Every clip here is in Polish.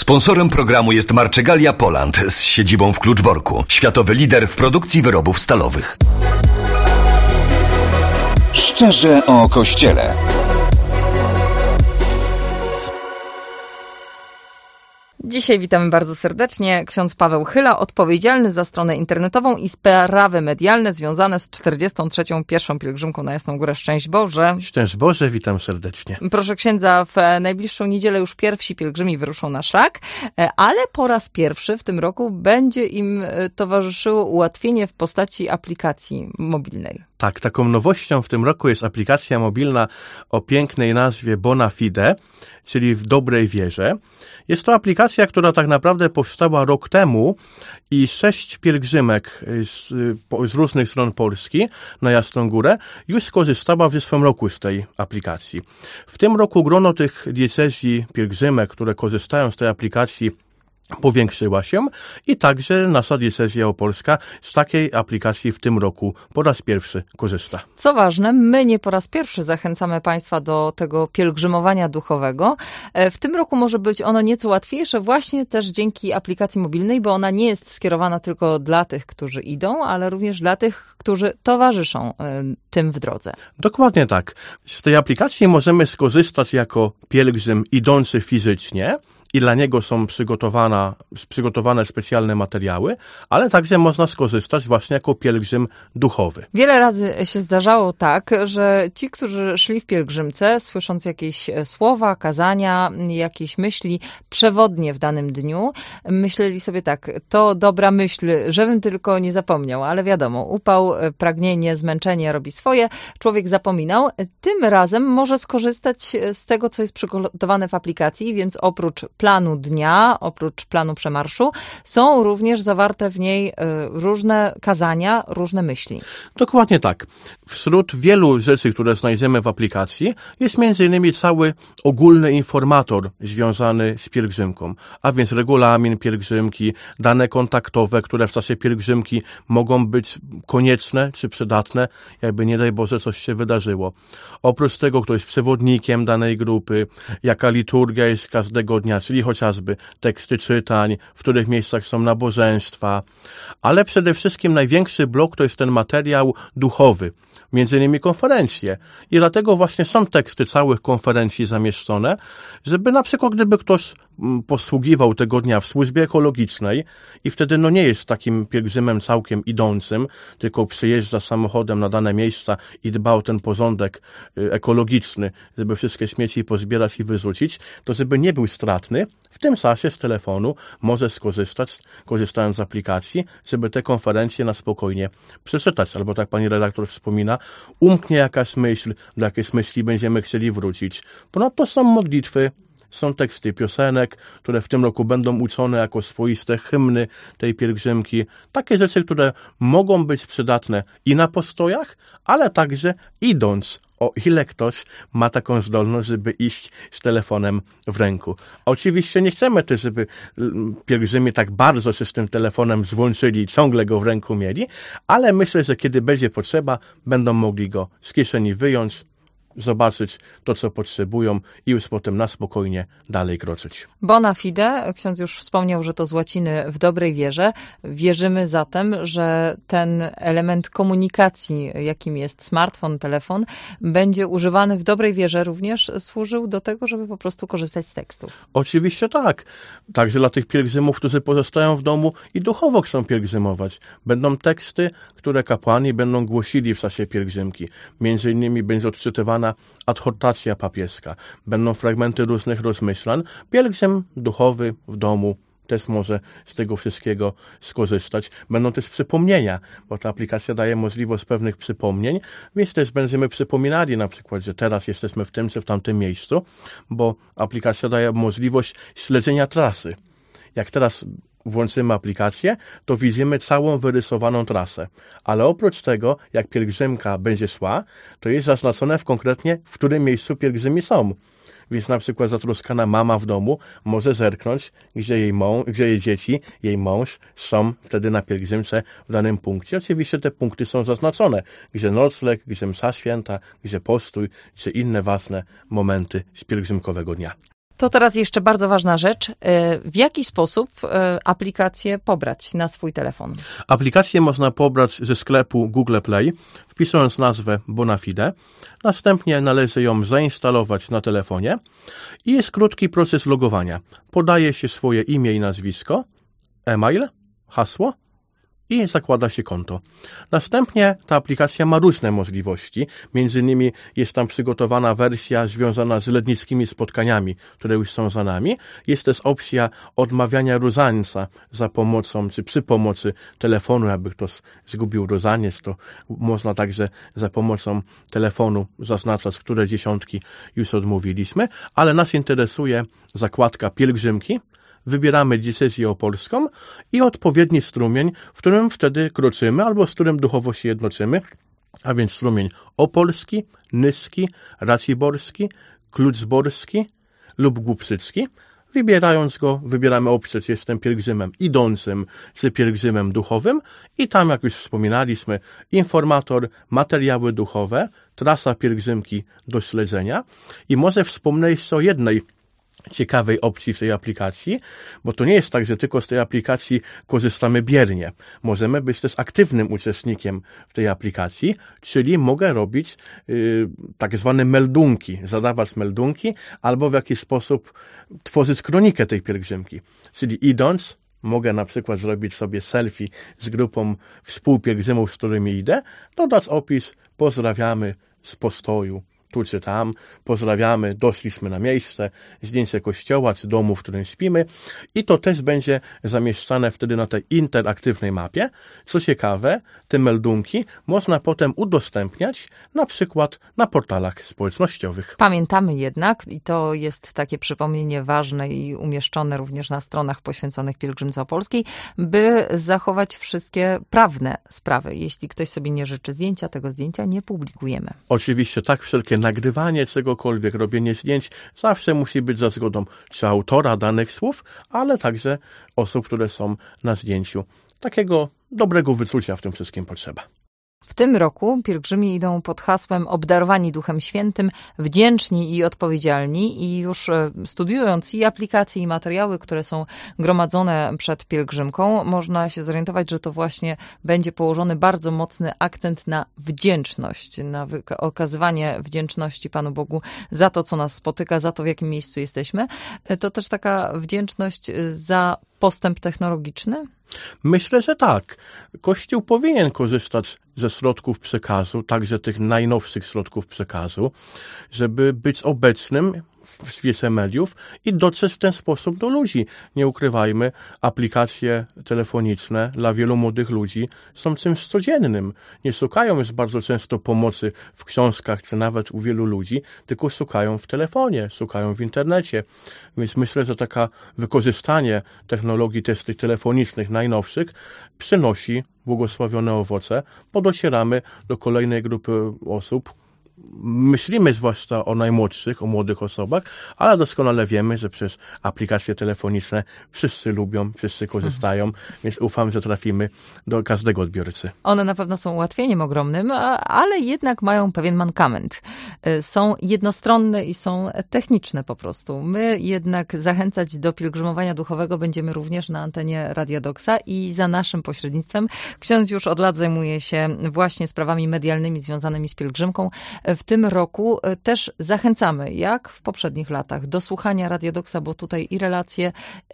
Sponsorem programu jest Marczegalia Poland z siedzibą w Kluczborku. Światowy lider w produkcji wyrobów stalowych. Szczerze o Kościele. Dzisiaj witamy bardzo serdecznie ksiądz Paweł Chyla, odpowiedzialny za stronę internetową i sprawy medialne związane z 43. pierwszą pielgrzymką na Jasną Górę. Szczęść Boże. Szczęść Boże, witam serdecznie. Proszę księdza, w najbliższą niedzielę już pierwsi pielgrzymi wyruszą na szlak, ale po raz pierwszy w tym roku będzie im towarzyszyło ułatwienie w postaci aplikacji mobilnej. Tak, taką nowością w tym roku jest aplikacja mobilna o pięknej nazwie Bona Fide, czyli w dobrej wierze. Jest to aplikacja, która tak naprawdę powstała rok temu i 6 pielgrzymek z różnych stron Polski na Jasną Górę już skorzystała w zeszłym roku z tej aplikacji. W tym roku grono tych diecezji pielgrzymek, które korzystają z tej aplikacji, powiększyła się i także nasza diecezja opolska z takiej aplikacji w tym roku po raz pierwszy korzysta. Co ważne, my nie po raz pierwszy zachęcamy Państwa do tego pielgrzymowania duchowego. W tym roku może być ono nieco łatwiejsze właśnie też dzięki aplikacji mobilnej, bo ona nie jest skierowana tylko dla tych, którzy idą, ale również dla tych, którzy towarzyszą tym w drodze. Dokładnie tak. Z tej aplikacji możemy skorzystać jako pielgrzym idący fizycznie, i dla niego są przygotowane specjalne materiały, ale także można skorzystać właśnie jako pielgrzym duchowy. Wiele razy się zdarzało tak, że ci, którzy szli w pielgrzymce, słysząc jakieś słowa, kazania, jakieś myśli przewodnie w danym dniu, myśleli sobie tak, to dobra myśl, żebym tylko nie zapomniał, ale wiadomo, upał, pragnienie, zmęczenie robi swoje, człowiek zapominał. Tym razem może skorzystać z tego, co jest przygotowane w aplikacji, więc oprócz planu dnia, oprócz planu przemarszu, są również zawarte w niej różne kazania, różne myśli. Dokładnie tak. Wśród wielu rzeczy, które znajdziemy w aplikacji, jest m.in. cały ogólny informator związany z pielgrzymką, a więc regulamin pielgrzymki, dane kontaktowe, które w czasie pielgrzymki mogą być konieczne czy przydatne, jakby nie daj Boże coś się wydarzyło. Oprócz tego, kto jest przewodnikiem danej grupy, jaka liturgia jest każdego dnia, czyli chociażby teksty czytań, w których miejscach są nabożeństwa, ale przede wszystkim największy blok to jest ten materiał duchowy, między innymi konferencje. I dlatego właśnie są teksty całych konferencji zamieszczone, żeby na przykład gdyby ktoś posługiwał tego dnia w służbie ekologicznej i wtedy nie jest takim pielgrzymem całkiem idącym, tylko przyjeżdża samochodem na dane miejsca i dba o ten porządek ekologiczny, żeby wszystkie śmieci pozbierać i wyrzucić, to żeby nie był stratny, w tym czasie z telefonu może skorzystać, korzystając z aplikacji, żeby te konferencje na spokojnie przeczytać. Albo tak pani redaktor wspomina, umknie jakaś myśl, do jakiejś myśli będziemy chcieli wrócić. Ponadto są modlitwy, są teksty piosenek, które w tym roku będą uczone jako swoiste hymny tej pielgrzymki. Takie rzeczy, które mogą być przydatne i na postojach, ale także idąc, o ile ktoś ma taką zdolność, żeby iść z telefonem w ręku. Oczywiście nie chcemy też, żeby pielgrzymi tak bardzo się z tym telefonem złączyli i ciągle go w ręku mieli, ale myślę, że kiedy będzie potrzeba, będą mogli go z kieszeni wyjąć, zobaczyć to, co potrzebują i już potem na spokojnie dalej kroczyć. Bona fide, ksiądz już wspomniał, że to z łaciny w dobrej wierze. Wierzymy zatem, że ten element komunikacji, jakim jest smartfon, telefon, będzie używany w dobrej wierze również, służył do tego, żeby po prostu korzystać z tekstów. Oczywiście tak. Także dla tych pielgrzymów, którzy pozostają w domu i duchowo chcą pielgrzymować. Będą teksty, które kapłani będą głosili w czasie pielgrzymki. Między innymi będzie odczytywana adhortacja papieska. Będą fragmenty różnych rozmyślań. Pielgrzym duchowy w domu też może z tego wszystkiego skorzystać. Będą też przypomnienia, bo ta aplikacja daje możliwość pewnych przypomnień, więc też będziemy przypominali na przykład, że teraz jesteśmy w tym czy w tamtym miejscu, bo aplikacja daje możliwość śledzenia trasy. Jak teraz włączymy aplikację, to widzimy całą wyrysowaną trasę. Ale oprócz tego, jak pielgrzymka będzie szła, to jest zaznaczone konkretnie, w którym miejscu pielgrzymi są. Więc na przykład zatroskana mama w domu może zerknąć, gdzie jej dzieci, jej mąż są wtedy na pielgrzymce w danym punkcie. Oczywiście te punkty są zaznaczone, gdzie nocleg, gdzie msza święta, gdzie postój, czy inne ważne momenty z pielgrzymkowego dnia. To teraz jeszcze bardzo ważna rzecz. W jaki sposób aplikację pobrać na swój telefon? Aplikację można pobrać ze sklepu Google Play, wpisując nazwę Bonafide. Następnie należy ją zainstalować na telefonie i jest krótki proces logowania. Podaje się swoje imię i nazwisko, e-mail, hasło i zakłada się konto. Następnie ta aplikacja ma różne możliwości. Między innymi jest tam przygotowana wersja związana z lednickimi spotkaniami, które już są za nami. Jest też opcja odmawiania różańca za pomocą, czy przy pomocy telefonu. Jakby ktoś zgubił różaniec, to można także za pomocą telefonu zaznaczać, które dziesiątki już odmówiliśmy. Ale nas interesuje zakładka pielgrzymki. Wybieramy decyzję opolską i odpowiedni strumień, w którym wtedy kroczymy albo z którym duchowo się jednoczymy, a więc strumień opolski, nyski, raciborski, kluczborski lub głupszycki. Wybierając go, wybieramy opcję, czy jestem pielgrzymem idącym, czy pielgrzymem duchowym i tam, jak już wspominaliśmy, informator, materiały duchowe, trasa pielgrzymki do śledzenia i może wspomnę jeszcze o jednej ciekawej opcji w tej aplikacji, bo to nie jest tak, że tylko z tej aplikacji korzystamy biernie. Możemy być też aktywnym uczestnikiem w tej aplikacji, czyli mogę robić tak zwane meldunki, zadawać meldunki albo w jakiś sposób tworzyć kronikę tej pielgrzymki. Czyli idąc, mogę na przykład zrobić sobie selfie z grupą współpielgrzymów, z którymi idę, dodać opis, pozdrawiamy z postoju, tu czy tam, pozdrawiamy, doszliśmy na miejsce, zdjęcie kościoła czy domu, w którym śpimy i to też będzie zamieszczane wtedy na tej interaktywnej mapie. Co ciekawe, te meldunki można potem udostępniać na przykład na portalach społecznościowych. Pamiętamy jednak, i to jest takie przypomnienie ważne i umieszczone również na stronach poświęconych pielgrzymce opolskiej, by zachować wszystkie prawne sprawy. Jeśli ktoś sobie nie życzy zdjęcia, tego zdjęcia nie publikujemy. Oczywiście tak, wszelkie nagrywanie czegokolwiek, robienie zdjęć zawsze musi być za zgodą czy autora danych słów, ale także osób, które są na zdjęciu. Takiego dobrego wyczucia w tym wszystkim potrzeba. W tym roku pielgrzymi idą pod hasłem obdarowani Duchem Świętym, wdzięczni i odpowiedzialni i już studiując i aplikacje, i materiały, które są gromadzone przed pielgrzymką, można się zorientować, że to właśnie będzie położony bardzo mocny akcent na wdzięczność, na okazywanie wdzięczności Panu Bogu za to, co nas spotyka, za to, w jakim miejscu jesteśmy. To też taka wdzięczność za postęp technologiczny? Myślę, że tak. Kościół powinien korzystać ze środków przekazu, także tych najnowszych środków przekazu, żeby być obecnym w świecie mediów i dotrzeć w ten sposób do ludzi. Nie ukrywajmy, aplikacje telefoniczne dla wielu młodych ludzi są czymś codziennym. Nie szukają już bardzo często pomocy w książkach, czy nawet u wielu ludzi, tylko szukają w telefonie, szukają w internecie. Więc myślę, że takie wykorzystanie technologii też tych telefonicznych, najnowszych, przynosi błogosławione owoce, bo docieramy do kolejnej grupy osób. Myślimy zwłaszcza o najmłodszych, o młodych osobach, ale doskonale wiemy, że przez aplikacje telefoniczne wszyscy lubią, wszyscy korzystają, więc ufam, że trafimy do każdego odbiorcy. One na pewno są ułatwieniem ogromnym, ale jednak mają pewien mankament. Są jednostronne i są techniczne po prostu. My jednak zachęcać do pielgrzymowania duchowego będziemy również na antenie Radia Doxa i za naszym pośrednictwem. Ksiądz już od lat zajmuje się właśnie sprawami medialnymi związanymi z pielgrzymką. W tym roku też zachęcamy, jak w poprzednich latach, do słuchania Radia Doxa, bo tutaj i relacje,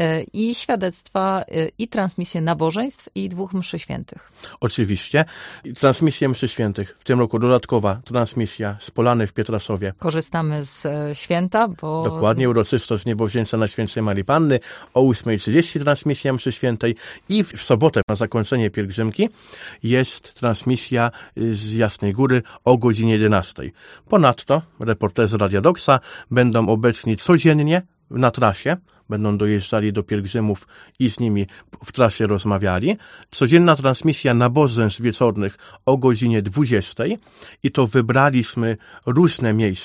i świadectwa, i transmisje nabożeństw, i 2 mszy świętych. Oczywiście. Transmisje mszy świętych. W tym roku dodatkowa transmisja z Polany w Pietraszowie. Korzystamy z święta, bo... Dokładnie, uroczystość niebowzięcia Najświętszej Marii Panny o 8:30 transmisja mszy świętej i w sobotę na zakończenie pielgrzymki jest transmisja z Jasnej Góry o godzinie 11. Ponadto reporterzy Radia Doxa będą obecni codziennie na trasie, będą dojeżdżali do pielgrzymów i z nimi w trasie rozmawiali. Codzienna transmisja nabożeństw wieczornych o godzinie 20 i to wybraliśmy różne miejsca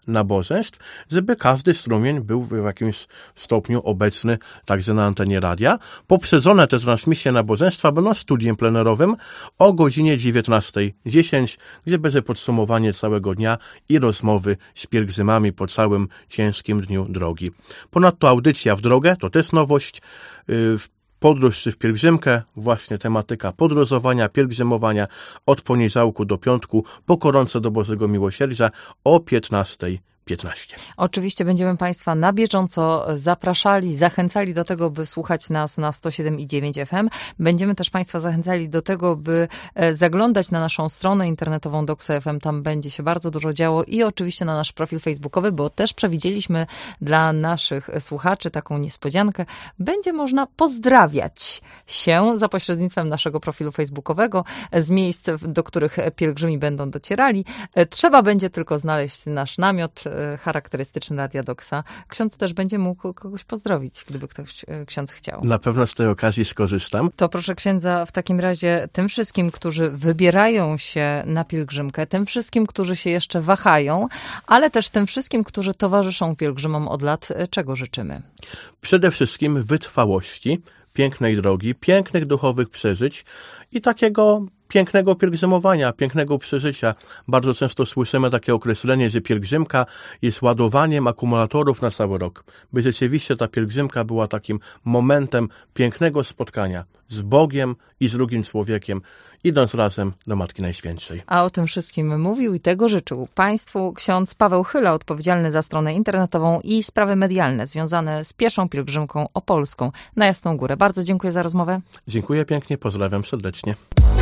nabożeństw, żeby każdy strumień był w jakimś stopniu obecny także na antenie radia. Poprzedzone te transmisje nabożeństwa będą studiem plenerowym o godzinie 19:10, gdzie będzie podsumowanie całego dnia i rozmowy z pielgrzymami po całym ciężkim dniu drogi. Ponadto audycja w drogę, to też nowość, w podróż czy w pielgrzymkę, właśnie tematyka podróżowania, pielgrzymowania od poniedziałku do piątku po koronce do Bożego Miłosierdzia o 15:15. Oczywiście będziemy Państwa na bieżąco zapraszali, zachęcali do tego, by słuchać nas na 107,9 FM. Będziemy też Państwa zachęcali do tego, by zaglądać na naszą stronę internetową Doxa FM. Tam będzie się bardzo dużo działo i oczywiście na nasz profil facebookowy, bo też przewidzieliśmy dla naszych słuchaczy taką niespodziankę. Będzie można pozdrawiać się za pośrednictwem naszego profilu facebookowego z miejsc, do których pielgrzymi będą docierali. Trzeba będzie tylko znaleźć nasz namiot charakterystyczny Radia Doxa. Ksiądz też będzie mógł kogoś pozdrowić, gdyby ksiądz chciał. Na pewno z tej okazji skorzystam. To proszę księdza w takim razie tym wszystkim, którzy wybierają się na pielgrzymkę, tym wszystkim, którzy się jeszcze wahają, ale też tym wszystkim, którzy towarzyszą pielgrzymom od lat, czego życzymy? Przede wszystkim wytrwałości, pięknej drogi, pięknych duchowych przeżyć i takiego pięknego pielgrzymowania, pięknego przeżycia. Bardzo często słyszymy takie określenie, że pielgrzymka jest ładowaniem akumulatorów na cały rok. By rzeczywiście ta pielgrzymka była takim momentem pięknego spotkania z Bogiem i z drugim człowiekiem, idąc razem do Matki Najświętszej. A o tym wszystkim mówił i tego życzył Państwu ksiądz Paweł Chyla, odpowiedzialny za stronę internetową i sprawy medialne związane z pierwszą pielgrzymką opolską na Jasną Górę. Bardzo dziękuję za rozmowę. Dziękuję pięknie, pozdrawiam serdecznie.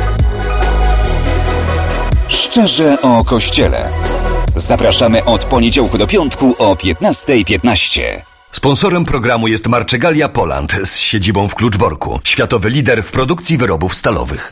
Szczerze o Kościele. Zapraszamy od poniedziałku do piątku o 15:15. Sponsorem programu jest Marczegalia Poland z siedzibą w Kluczborku, światowy lider w produkcji wyrobów stalowych.